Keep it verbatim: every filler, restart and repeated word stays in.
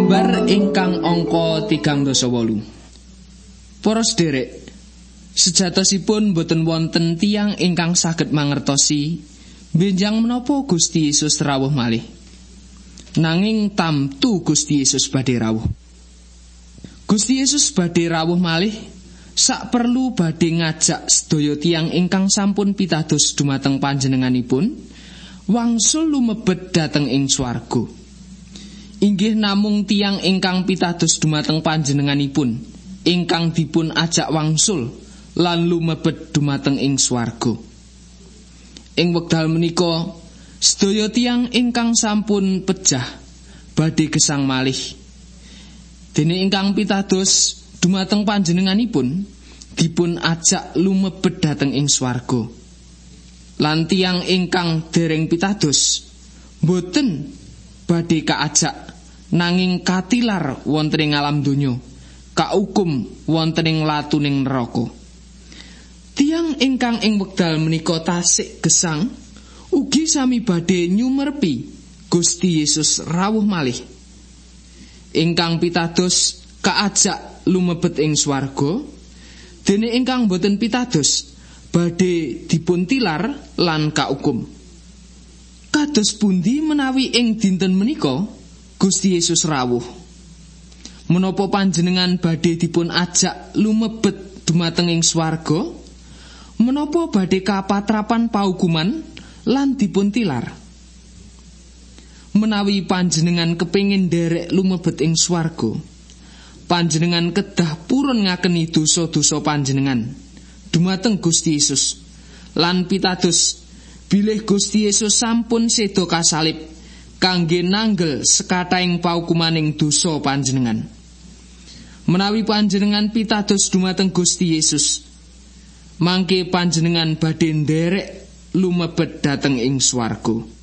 Gambar ingkang angka tigang dasa wolu. Para sedherek, sejatosipun boten wonten tiyang ingkang saged mangertosi benjang menapa Gusti Yesus rawuh malih. Nanging tamtu Gusti Yesus badhe rawuh. Gusti Yesus badhe rawuh malih sak perlu badhe ngajak sedaya tiyang ingkang sampun pitados dumateng panjenenganipun wangsul lumebet dhateng ing swarga. Inggih namung tiyang ingkang pitados dumateng panjenenganipun ingkang dipun ajak wangsul lan lumebet dumateng ing swarga. Ing wekdal menika sedaya tiyang ingkang sampun pejah badhe gesang malih. Dene ingkang pitados dumateng panjenenganipun dipun ajak lumebet dhateng ing swarga. Lan tiyang ingkang dereng pitados boten badhe kaajak nanging katilar wonten ing alam donya, kaukum wonten ing latuning neraka. Tiyang ingkang ing wekdal menika tasik gesang ugi sami badhe nyumerpi Gusti Yesus rawuh malih. Ingkang pitados kaajak lumebet ing swarga, dene ingkang boten pitados badhe dipun tilar lan kaukum. Kados pundi menawi ing dinten menika Gusti Yesus rawuh? Menapa panjenengan badhe dipun ajak lumebet dumateng ing swarga? Menapa badhe kapatrapan paukuman lan dipun tilar? Menawi panjenengan kepengin nderek lumebet ing swarga, panjenengan kedah purun ngakeni dosa-dosa panjenengan dumateng Gusti Yesus lan pitados bilih Gusti Yesus sampun seda kasalib kangge nanggel sekathahing paukumaning dosa panjenengan. Menawi panjenengan pitados dumateng Gusti Yesus, mangke panjenengan badhe nderek lumebet dhateng ing swarga.